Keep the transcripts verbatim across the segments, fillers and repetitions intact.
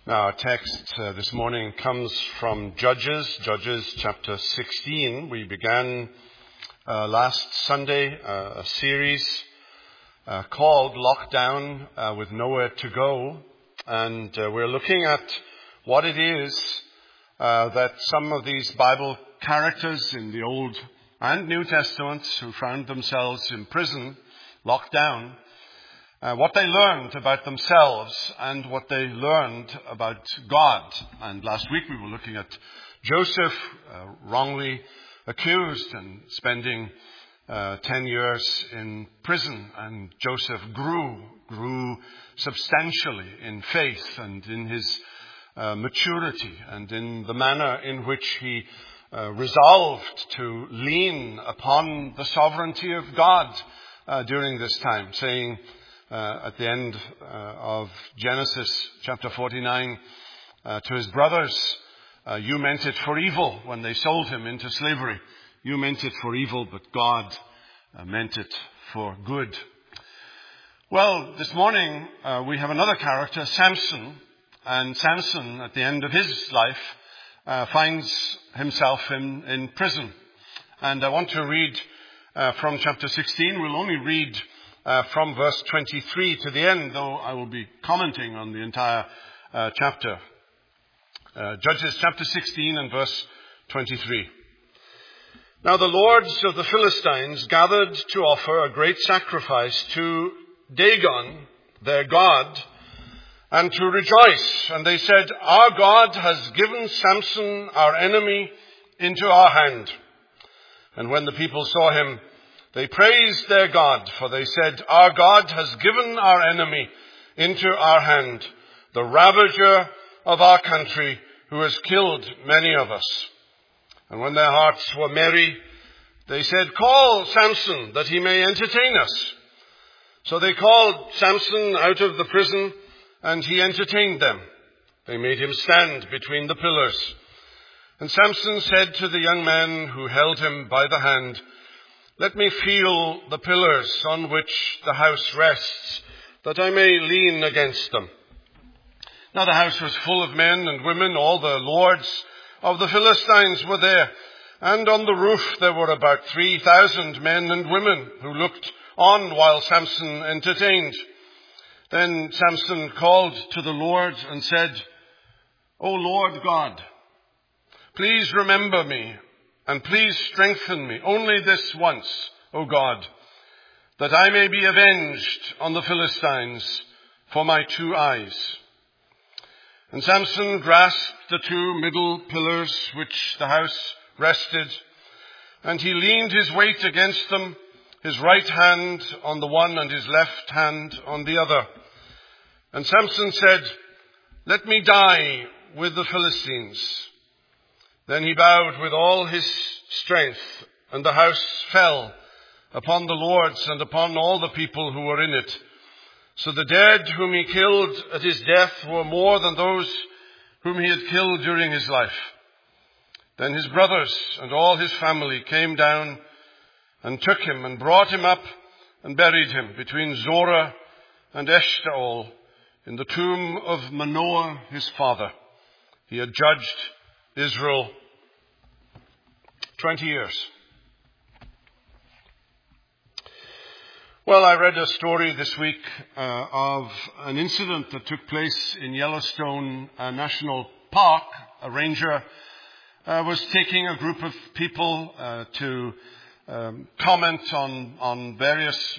Now, our text uh, this morning comes from Judges, Judges chapter sixteen. We began uh, last Sunday uh, a series uh, called Lockdown uh, with Nowhere to Go. And uh, we're looking at what it is uh, that some of these Bible characters in the Old and New Testaments who found themselves in prison, locked down, Uh, what they learned about themselves and what they learned about God. And last week we were looking at Joseph, uh, wrongly accused and spending uh, ten years in prison. And Joseph grew, grew substantially in faith and in his uh, maturity and in the manner in which he uh, resolved to lean upon the sovereignty of God uh, during this time, saying, Uh, at the end uh, of Genesis chapter forty-nine, uh, to his brothers, uh, you meant it for evil when they sold him into slavery. You meant it for evil, but God uh, meant it for good. Well, this morning uh, we have another character, Samson. And Samson, at the end of his life, uh, finds himself in, in prison. And I want to read uh, from chapter sixteen. We'll only read Uh, from verse twenty-three to the end, though I will be commenting on the entire uh, chapter. Uh, Judges chapter sixteen and verse twenty-three. Now the lords of the Philistines gathered to offer a great sacrifice to Dagon, their god, and to rejoice. And they said, our God has given Samson, our enemy, into our hand. And when the people saw him, they praised their God, for they said, our God has given our enemy into our hand, the ravager of our country, who has killed many of us. And when their hearts were merry, they said, call Samson, that he may entertain us. So they called Samson out of the prison, and he entertained them. They made him stand between the pillars. And Samson said to the young man who held him by the hand, let me feel the pillars on which the house rests, that I may lean against them. Now the house was full of men and women. All the lords of the Philistines were there. And on the roof there were about three thousand men and women who looked on while Samson entertained. Then Samson called to the Lord and said, O Lord God, please remember me. And please strengthen me only this once, O God, that I may be avenged on the Philistines for my two eyes. And Samson grasped the two middle pillars which the house rested, and he leaned his weight against them, his right hand on the one and his left hand on the other. And Samson said, let me die with the Philistines. Then he bowed with all his strength, and the house fell upon the lords and upon all the people who were in it. So the dead whom he killed at his death were more than those whom he had killed during his life. Then his brothers and all his family came down and took him and brought him up and buried him between Zorah and Eshtaol in the tomb of Manoah his father. He had judged Israel twenty years. Well, I read a story this week uh, of an incident that took place in Yellowstone uh, National Park. A ranger uh, was taking a group of people uh, to um, comment on, on various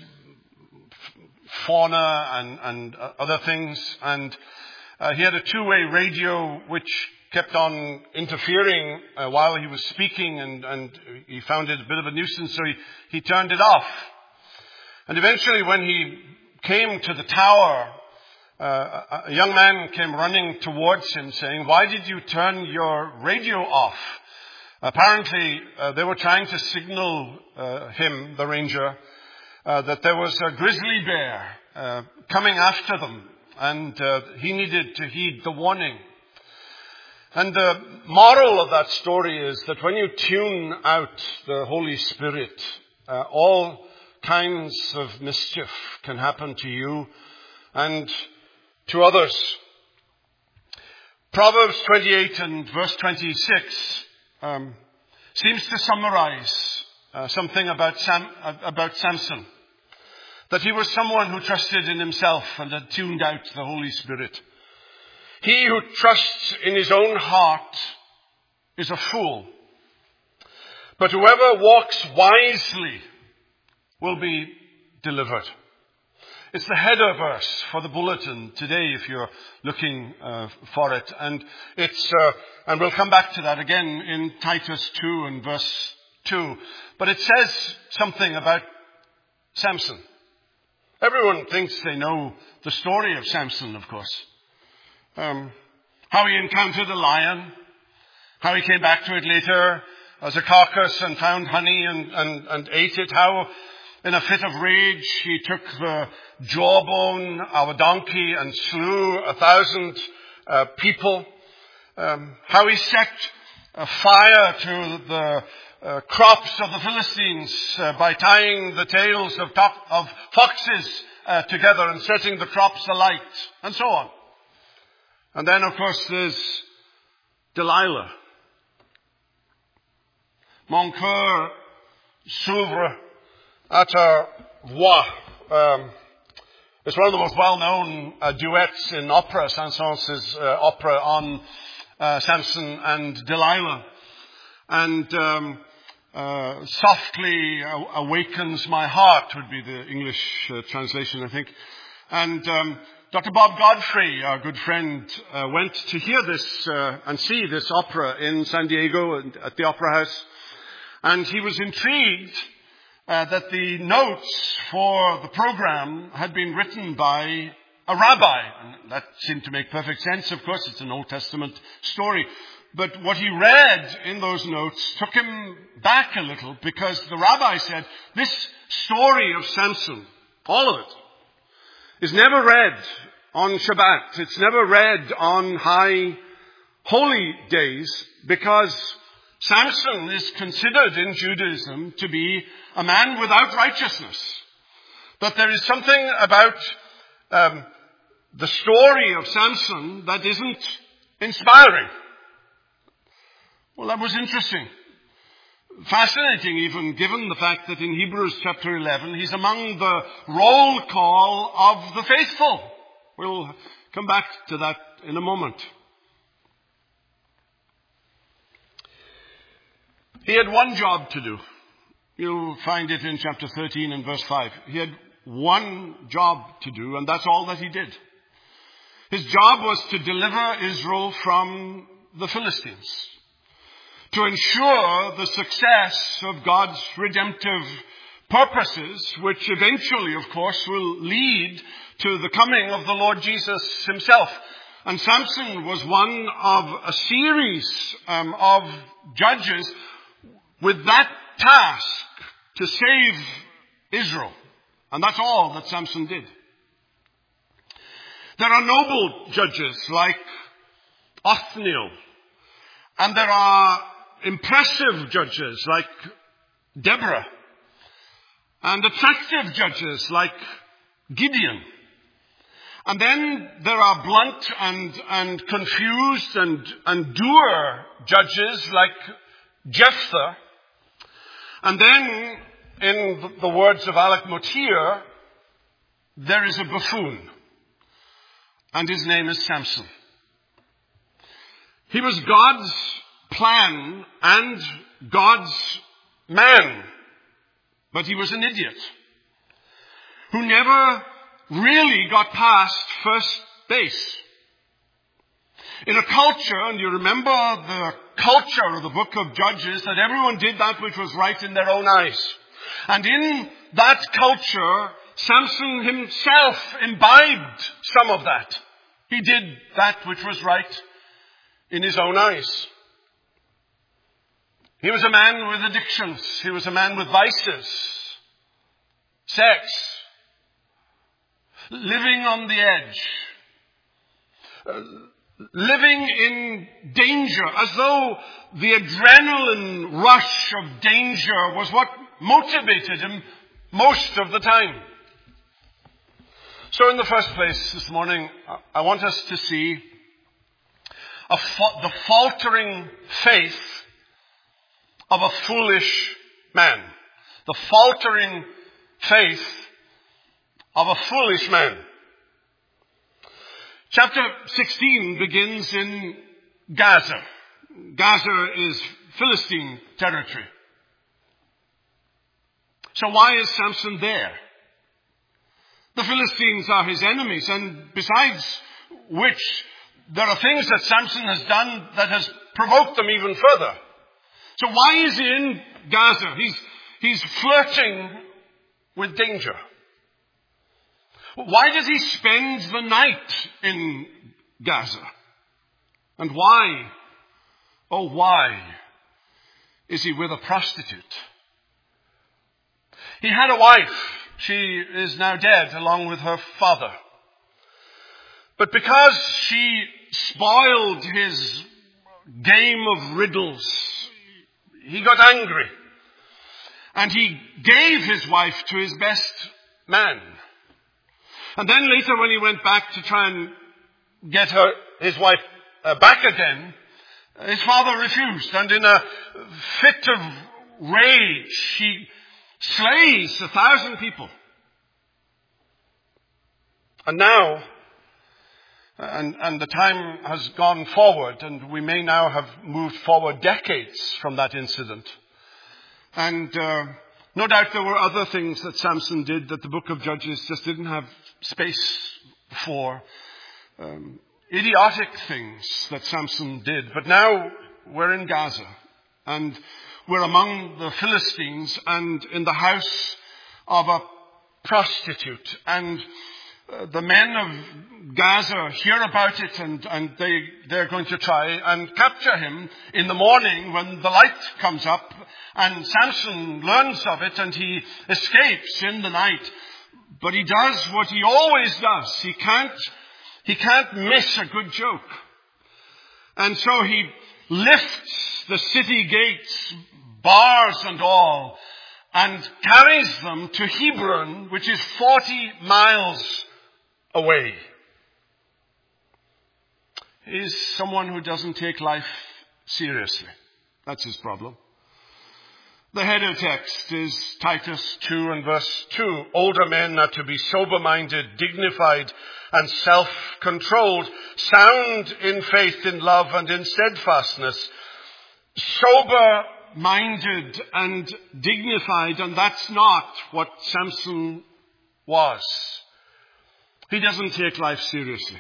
fauna and, and uh, other things. And uh, he had a two-way radio which kept on interfering uh, while he was speaking, and, and he found it a bit of a nuisance, so he, he turned it off. And eventually when he came to the tower, uh, a young man came running towards him saying, why did you turn your radio off? Apparently uh, they were trying to signal uh, him, the ranger, uh, that there was a grizzly bear uh, coming after them, and uh, he needed to heed the warning. And the moral of that story is that when you tune out the Holy Spirit, uh, all kinds of mischief can happen to you and to others. Proverbs twenty-eight and verse twenty-six um, seems to summarize uh, something about Sam, uh, about Samson. That he was someone who trusted in himself and had tuned out the Holy Spirit. He who trusts in his own heart is a fool. But whoever walks wisely will be delivered. It's the header verse for the bulletin today if you're looking uh, for it. And it's uh, and we'll come back to that again in Titus two and verse two. But it says something about Samson. Everyone thinks they know the story of Samson, of course. Um, how he encountered a lion, how he came back to it later as a carcass and found honey and, and, and ate it, how in a fit of rage he took the jawbone of a donkey and slew a thousand uh, people, um, how he set a fire to the uh, crops of the Philistines uh, by tying the tails of, to- of foxes uh, together and setting the crops alight, and so on. And then, of course, there's Delilah. Mon cœur s'ouvre à ta voix. Um, it's one of the most well-known uh, duets in opera, Saint-Saëns' uh, opera on uh, Samson and Delilah. And um, uh, softly awakens my heart would be the English uh, translation, I think. And um, Doctor Bob Godfrey, our good friend, uh, went to hear this uh, and see this opera in San Diego at the Opera House. And he was intrigued uh, that the notes for the program had been written by a rabbi. And that seemed to make perfect sense, of course. It's an Old Testament story. But what he read in those notes took him back a little, because the rabbi said, this story of Samson, all of it, is never read on Shabbat. It's never read on high holy days, because Samson is considered in Judaism to be a man without righteousness. That there is something about um, the story of Samson that isn't inspiring. Well, that was interesting. Fascinating even, given the fact that in Hebrews chapter eleven, he's among the roll call of the faithful. We'll come back to that in a moment. He had one job to do. You'll find it in chapter thirteen and verse five. He had one job to do, and that's all that he did. His job was to deliver Israel from the Philistines, to ensure the success of God's redemptive purposes, which eventually, of course, will lead to the coming of the Lord Jesus himself. And Samson was one of a series um, of judges with that task to save Israel. And that's all that Samson did. There are noble judges like Othniel, and there are impressive judges like Deborah, and attractive judges like Gideon. And then there are blunt and, and confused and, and dour judges like Jephthah. And then, in the words of Alec Motyer, there is a buffoon, and his name is Samson. He was God's plan and God's man, but he was an idiot who never really got past first base. In a culture, and you remember the culture of the book of Judges, that everyone did that which was right in their own eyes. And in that culture, Samson himself imbibed some of that. He did that which was right in his own eyes. He was a man with addictions. He was a man with vices, sex, living on the edge, uh, living in danger, as though the adrenaline rush of danger was what motivated him most of the time. So in the first place this morning, I want us to see a fa- the faltering faith of a foolish man. The faltering faith of a foolish man. Chapter sixteen begins in Gaza. Gaza is Philistine territory. So why is Samson there? The Philistines are his enemies, and besides which, there are things that Samson has done that has provoked them even further. So why is he in Gaza? He's, he's flirting with danger. Why does he spend the night in Gaza? And why, oh why, is he with a prostitute? He had a wife. She is now dead along with her father. But because she spoiled his game of riddles, he got angry. And he gave his wife to his best man. And then later when he went back to try and get her, his wife uh, back again, his father refused. And in a fit of rage, he slays a thousand people. And now, and, and the time has gone forward, and we may now have moved forward decades from that incident. And uh, no doubt there were other things that Samson did that the book of Judges just didn't have space for. Um, idiotic things that Samson did. But now we're in Gaza, and we're among the Philistines and in the house of a prostitute. And uh, the men of Gaza hear about it, and, and they, they're going to try and capture him in the morning when the light comes up. And Samson learns of it, and he escapes in the night. But he does what he always does. He can't, he can't miss a good joke. And so he lifts the city gates, bars and all, and carries them to Hebron, which is forty miles away. He's someone who doesn't take life seriously. That's his problem. The header text is Titus two and verse two. Older men are to be sober-minded, dignified, and self-controlled, sound in faith, in love, and in steadfastness. Sober-minded and dignified, and that's not what Samson was. He doesn't take life seriously.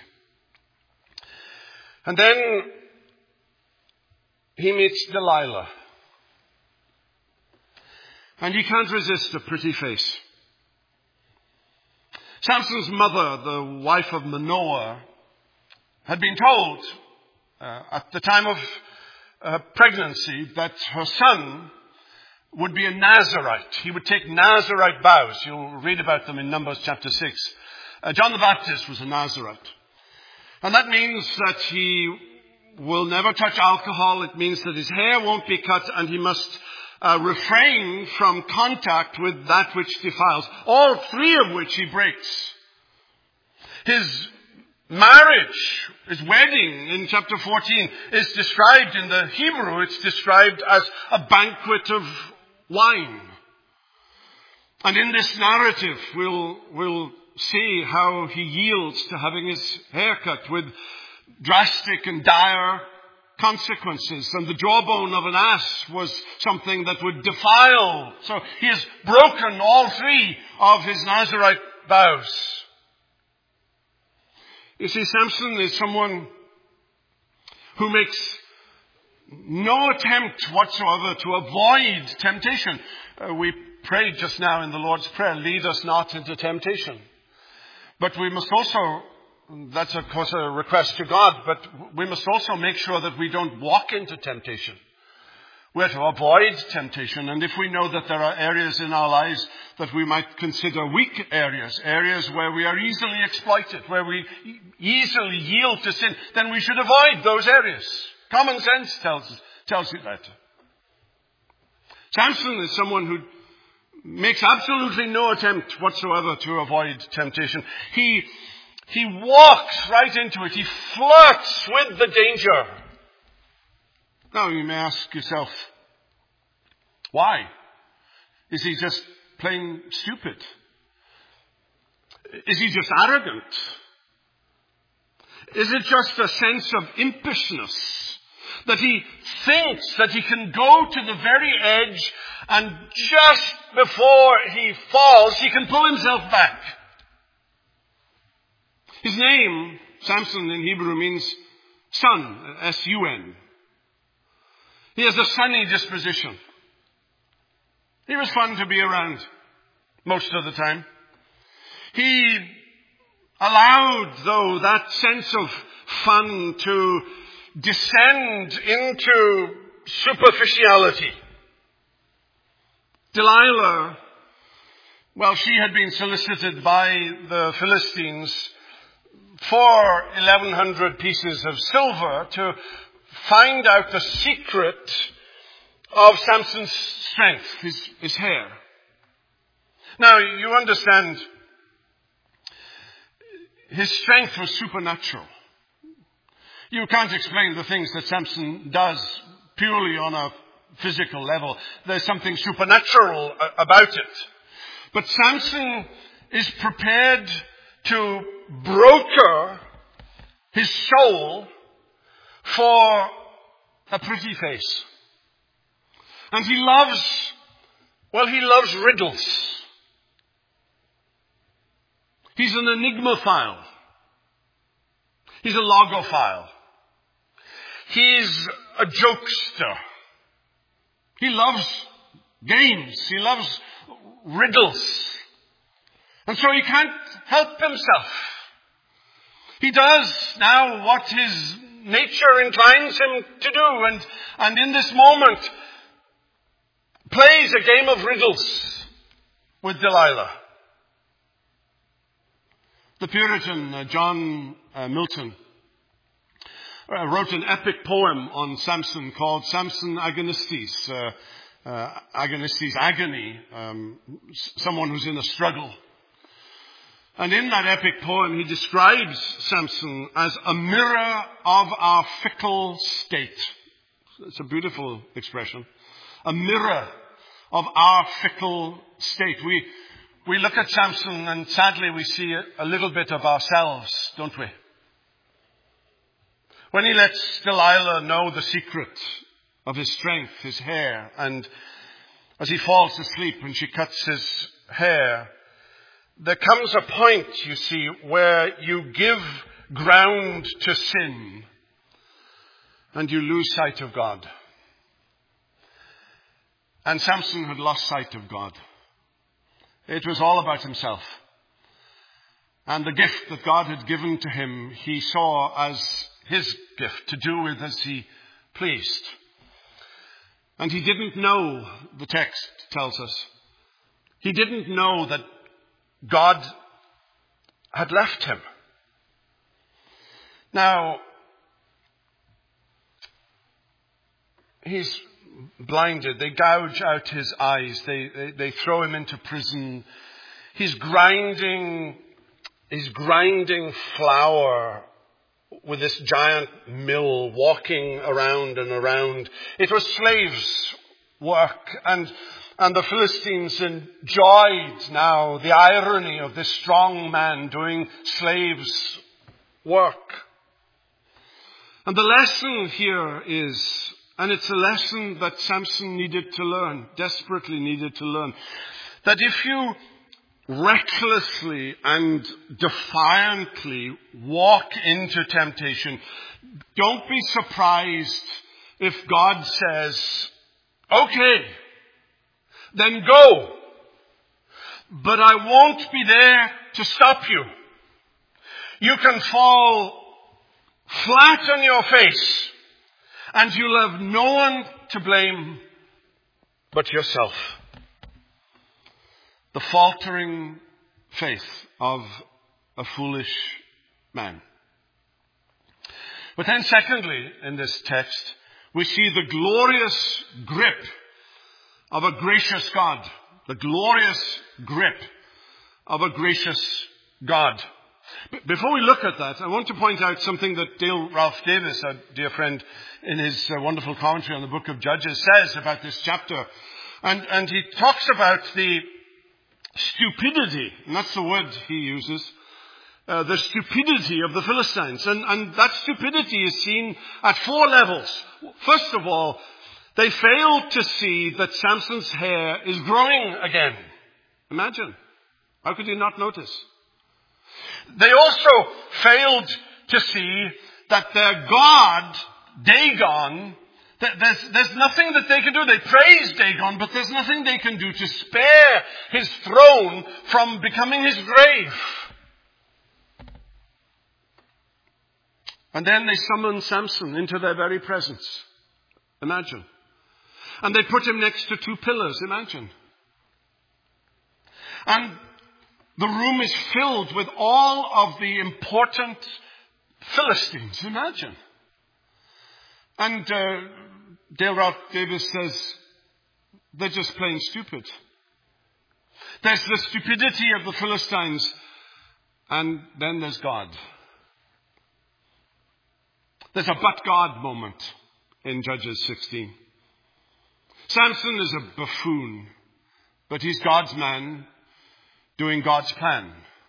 And then he meets Delilah. And he can't resist a pretty face. Samson's mother, the wife of Manoah, had been told uh, at the time of uh, pregnancy that her son would be a Nazirite. He would take Nazirite vows. You'll read about them in Numbers chapter six. Uh, John the Baptist was a Nazirite. And that means that he will never touch alcohol. It means that his hair won't be cut, and he must Uh, refrain from contact with that which defiles, all three of which he breaks. His marriage, his wedding in chapter fourteen is described in the Hebrew, it's described as a banquet of wine. And in this narrative, we'll, we'll see how he yields to having his hair cut with drastic and dire consequences. And the jawbone of an ass was something that would defile. So he has broken all three of his Nazirite vows. You see, Samson is someone who makes no attempt whatsoever to avoid temptation. Uh, we prayed just now in the Lord's Prayer, lead us not into temptation. But we must also, that's of course a request to God, but we must also make sure that we don't walk into temptation. We're to avoid temptation, and if we know that there are areas in our lives that we might consider weak areas, areas where we are easily exploited, where we easily yield to sin, then we should avoid those areas. Common sense tells us, tells you that. Samson is someone who makes absolutely no attempt whatsoever to avoid temptation. He He walks right into it. He flirts with the danger. Now you may ask yourself, why? Is he just plain stupid? Is he just arrogant? Is it just a sense of impishness that he thinks that he can go to the very edge and just before he falls, he can pull himself back? His name, Samson in Hebrew, means sun, S U N. He has a sunny disposition. He was fun to be around most of the time. He allowed, though, that sense of fun to descend into superficiality. Delilah, well, she had been solicited by the Philistines for eleven hundred pieces of silver to find out the secret of Samson's strength, his, his hair. Now, you understand, his strength was supernatural. You can't explain the things that Samson does purely on a physical level. There's something supernatural about it. But Samson is prepared to broker his soul for a pretty face. And he loves, well, he loves riddles. He's an enigmophile. He's a logophile. He's a jokester. He loves games. He loves riddles. And so he can't help himself. He does now what his nature inclines him to do. And, and in this moment, plays a game of riddles with Delilah. The Puritan uh, John uh, Milton uh, wrote an epic poem on Samson called Samson Agonistes. Uh, uh, Agonistes, agony, um, someone who's in a struggle. And in that epic poem, he describes Samson as a mirror of our fickle state. It's a beautiful expression. A mirror of our fickle state. We we look at Samson and sadly we see a, a little bit of ourselves, don't we? When he lets Delilah know the secret of his strength, his hair, and as he falls asleep and she cuts his hair, there comes a point, you see, where you give ground to sin and you lose sight of God. And Samson had lost sight of God. It was all about himself. And the gift that God had given to him, he saw as his gift to do with as he pleased. And he didn't know, the text tells us, he didn't know that God had left him. Now, he's blinded. They gouge out his eyes. They, they, they throw him into prison. He's grinding, he's grinding flour with this giant mill, walking around and around. It was slaves' work, and and the Philistines enjoyed now the irony of this strong man doing slaves' work. And the lesson here is, and it's a lesson that Samson needed to learn, desperately needed to learn, that if you recklessly and defiantly walk into temptation, don't be surprised if God says, okay, then go. But I won't be there to stop you. You can fall flat on your face and you'll have no one to blame but yourself. The faltering faith of a foolish man. But then secondly, in this text, we see the glorious grip of a gracious God. The glorious grip of a gracious God. B- before we look at that, I want to point out something that Dale Ralph Davis, our dear friend, in his uh, wonderful commentary on the book of Judges says about this chapter. And, and he talks about the stupidity, and that's the word he uses, uh, the stupidity of the Philistines. And, and that stupidity is seen at four levels. First of all, they failed to see that Samson's hair is growing again. Imagine. How could you not notice? They also failed to see that their God, Dagon, that there's, there's nothing that they can do. They praise Dagon, but there's nothing they can do to spare his throne from becoming his grave. And then they summon Samson into their very presence. Imagine. And they put him next to two pillars. Imagine. And the room is filled with all of the important Philistines. Imagine. And uh, Dale Ralph Davis says they're just plain stupid. There's the stupidity of the Philistines, and then there's God. There's a but God moment in Judges sixteen. Samson is a buffoon, but he's God's man doing God's plan.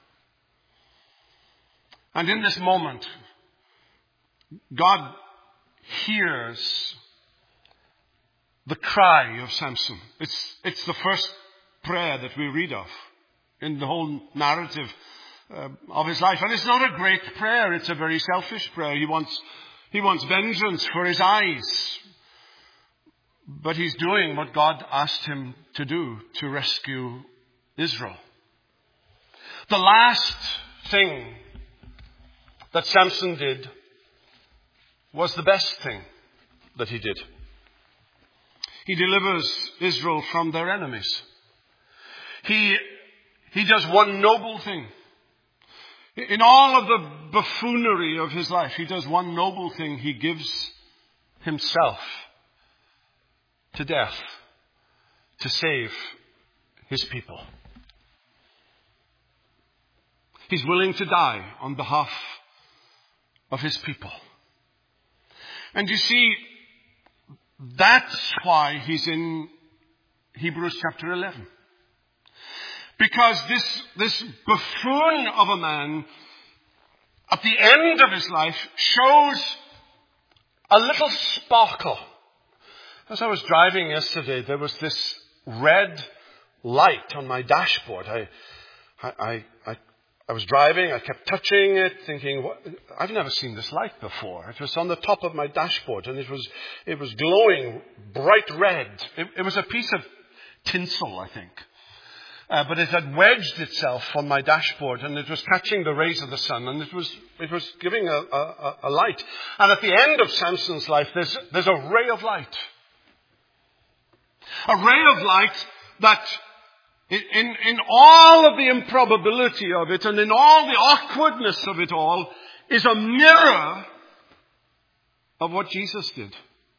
And in this moment, God hears the cry of Samson. It's, it's the first prayer that we read of in the whole narrative uh, of his life. And it's not a great prayer. It's a very selfish prayer. He wants, he wants vengeance for his eyes. But he's doing what God asked him to do, to rescue Israel. The last thing that Samson did was the best thing that he did. He delivers Israel from their enemies. He, he does one noble thing. In all of the buffoonery of his life, he does one noble thing. He gives himself to death to save his people. He's willing to die on behalf of his people. And you see, that's why he's in Hebrews chapter eleven. Because this, this buffoon of a man, at the end of his life, shows a little sparkle. As I was driving yesterday, there was this red light on my dashboard. I, I, I, I was driving, I kept touching it, thinking, what? I've never seen this light before. It was on the top of my dashboard, and it was, it was glowing bright red. It, it was a piece of tinsel, I think. Uh, but it had wedged itself on my dashboard, and it was catching the rays of the sun, and it was, it was giving a, a, a light. And at the end of Samson's life, there's, there's a ray of light. A ray of light that in, in all of the improbability of it and in all the awkwardness of it all is a mirror of what Jesus did.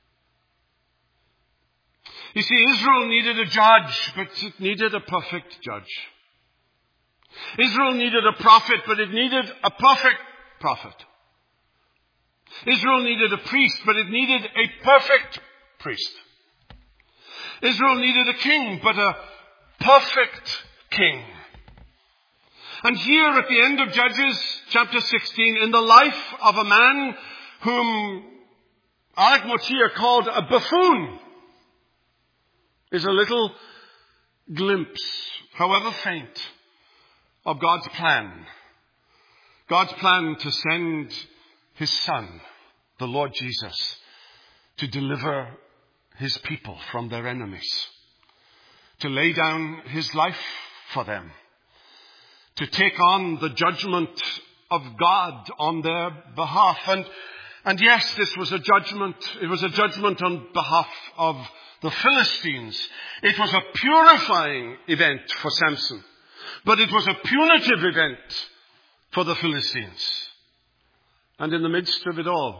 You see, Israel needed a judge, but it needed a perfect judge. Israel needed a prophet, but it needed a perfect prophet. Israel needed a priest, but it needed a perfect priest. Israel needed a king, but a perfect king. And here at the end of Judges chapter sixteen, in the life of a man whom Alec Motyer called a buffoon, is a little glimpse, however faint, of God's plan. God's plan to send his Son, the Lord Jesus, to deliver his people from their enemies, to lay down his life for them, to take on the judgment of God on their behalf. And, and yes, this was a judgment. It was a judgment on behalf of the Philistines. It was a purifying event for Samson, but it was a punitive event for the Philistines. And in the midst of it all,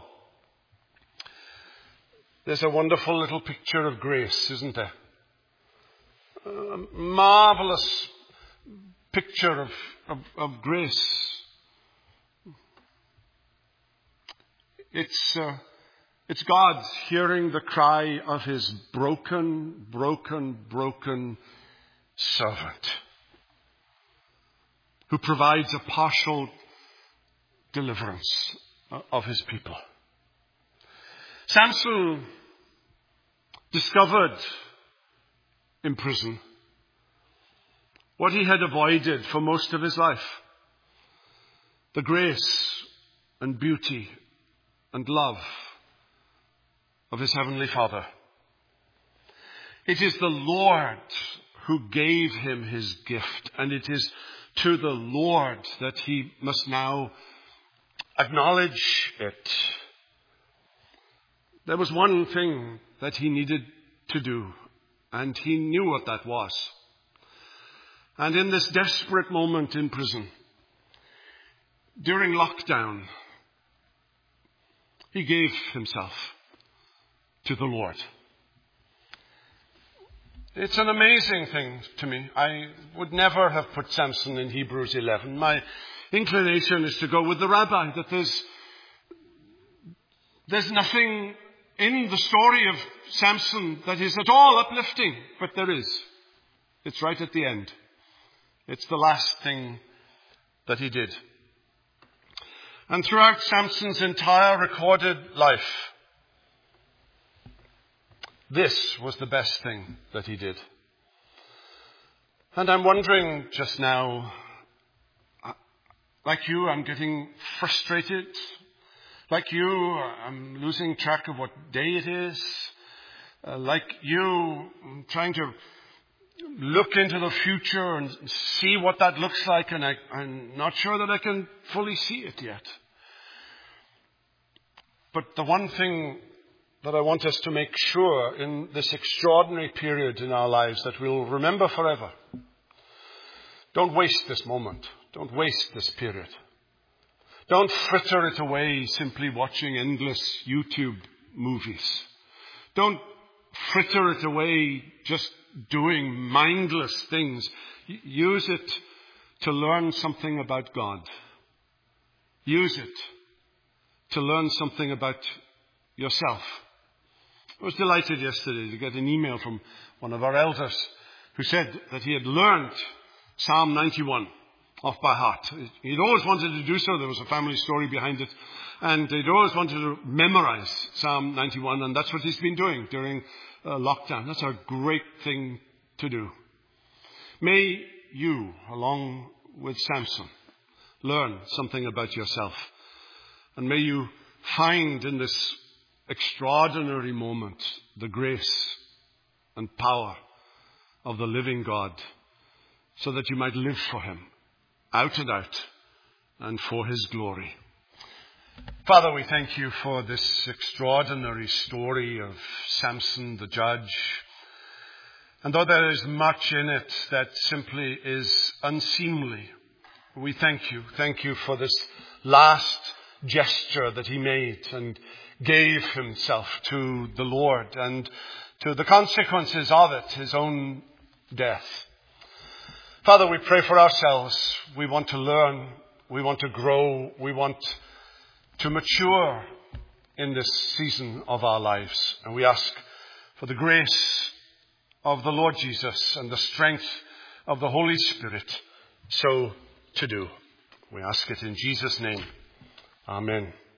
there's a wonderful little picture of grace, isn't there? A marvelous picture of, of, of grace. It's, uh, it's God hearing the cry of his broken, broken, broken servant who provides a partial deliverance of his people. Samson discovered in prison what he had avoided for most of his life: the grace and beauty and love of his heavenly Father. It is the Lord who gave him his gift, and it is to the Lord that he must now acknowledge it. There was one thing that he needed to do, and he knew what that was. And in this desperate moment in prison, during lockdown, he gave himself to the Lord. It's an amazing thing to me. I would never have put Samson in Hebrews eleven. My inclination is to go with the rabbi, that there's, there's nothing in the story of Samson that is at all uplifting, but there is. It's right at the end. It's the last thing that he did. And throughout Samson's entire recorded life, this was the best thing that he did. And I'm wondering just now, like you, I'm getting frustrated. Like you, I'm losing track of what day it is. Uh, like you, I'm trying to look into the future and see what that looks like, and I, I'm not sure that I can fully see it yet. But the one thing that I want us to make sure in this extraordinary period in our lives that we'll remember forever: don't waste this moment. Don't waste this period. Don't fritter it away simply watching endless YouTube movies. Don't fritter it away just doing mindless things. Use it to learn something about God. Use it to learn something about yourself. I was delighted yesterday to get an email from one of our elders who said that he had learned Psalm ninety-one off by heart. He'd always wanted to do so. There was a family story behind it. And he'd always wanted to memorize Psalm ninety-one, and that's what he's been doing during uh, lockdown. That's a great thing to do. May you, along with Samson, learn something about yourself. And may you find in this extraordinary moment the grace and power of the living God, so that you might live for him, out and out, and for his glory. Father, we thank you for this extraordinary story of Samson the judge. And though there is much in it that simply is unseemly, we thank you. Thank you for this last gesture that he made and gave himself to the Lord, and to the consequences of it, his own death. Father, we pray for ourselves. We want to learn. We want to grow. We want to mature in this season of our lives. And we ask for the grace of the Lord Jesus and the strength of the Holy Spirit so to do. We ask it in Jesus' name. Amen.